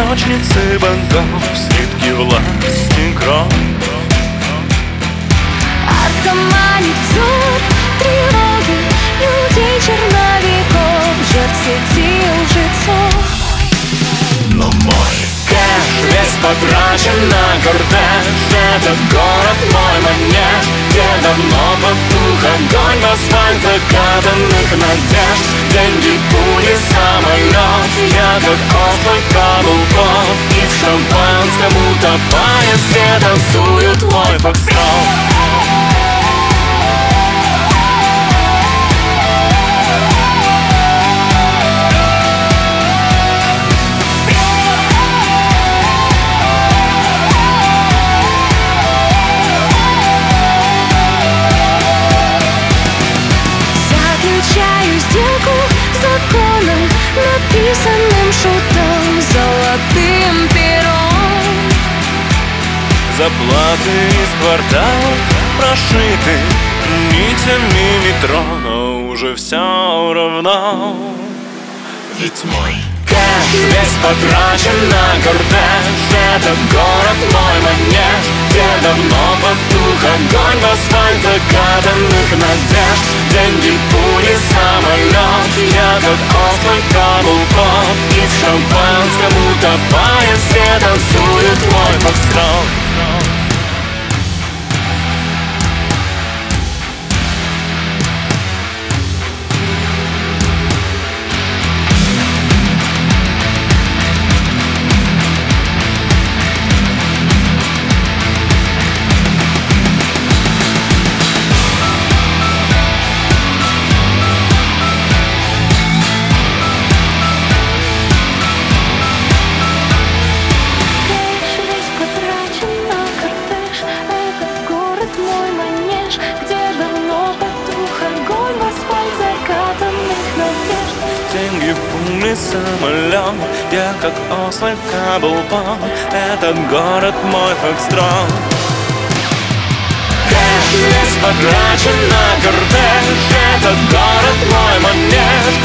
песочницы богов, слитки власти, кровь. Отгомонит взор тревоги людей, черновиков, жертв сети лжецов. Но мой кэш весь потрачен на кортеж. Этот город мой манеж, где давно потух огонь в асфальт закатанных надежд. Деньги, пули, самолет, я как ослик каблуков. И в шампанском утопая все танцуют твой фокстрот. Заключаю сделку с законом, написанным шутом, золотым пером. Заплаты из кварталов прошиты нитями метро, но уже все равно. Ведь мой кэш весь потрачен на кортеж. Этот город мой манеж, где давно потух огонь в асфальт закатанных надежд. Деньги, пули, самолет, я как ослик каблуков. И в шампанском утопая все танцуют мой фокстрот. Деньги, пули, самолет, я как ослик каблуком. Этот город мой фокстрот. Кэш весь потрачен на кортеж. Этот город мой манеж,